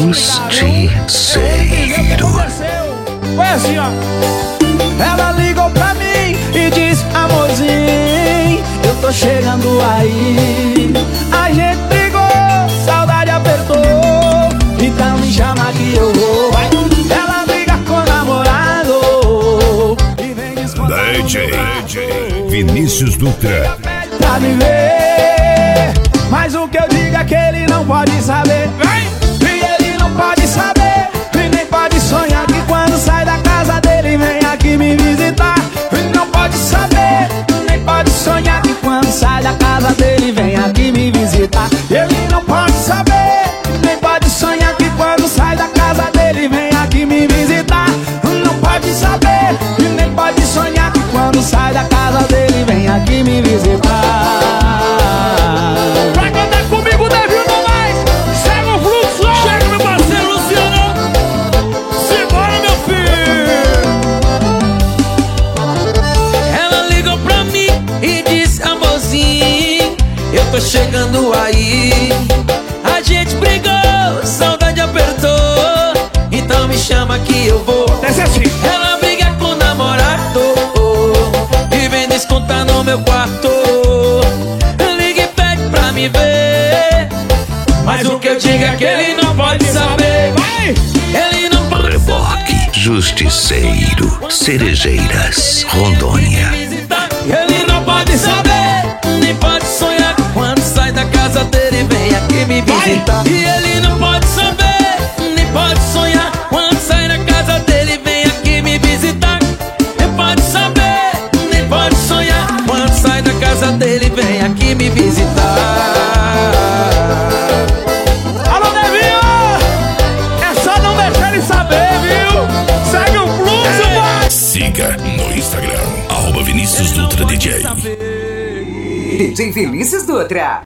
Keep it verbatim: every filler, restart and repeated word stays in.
Justiceiro. Foi assim, ó. Ela ligou pra mim e disse: amorzinho, eu tô chegando aí. A gente brigou, saudade apertou, então me chama que eu vou. Ela briga com o namorado e vem descontar D J Vinícius Dutra. pra me ver, mas o que eu digo é que ele não pode saber. E ele não pode saber, e nem pode sonhar que quando sai da casa dele vem aqui me visitar. E não pode saber, nem pode sonhar que quando sai da casa dele vem aqui me visitar. Ele não pode saber, nem pode sonhar que quando sai da casa dele vem aqui me visitar. Não pode saber, e nem pode sonhar que quando sai da casa dele vem aqui me visitar. Vai cantar comigo, Davi, não mais. Segue o fluxo. Chega, meu parceiro Luciano. Simbora, meu filho. Ela ligou pra mim e disse: amorzinho, eu tô chegando aí. A gente brigou, saudade apertou, então me chama que eu vou. Desce assim. Ela briga com o namorado e vem descontar no meu quarto. Liga e pede pra me ver, mas o que eu digo é que ele não pode saber. Vai! Ele não pode Reboque Justiceiro, Cerejeiras, Rondônia. visitar. Ele não pode saber, nem pode sonhar quando sai da casa dele vem aqui me visitar. E ele não pode saber, nem pode sonhar quando sai da casa dele vem aqui me visitar. Nem pode saber, nem pode sonhar quando sai da casa dele vem aqui me visitar. Alô, Devinho! É só não deixar ele saber, viu? Segue o fluxo, vai! Siga no Instagram, arroba Vinícius Dutra D J. D J Vinícius Dutra.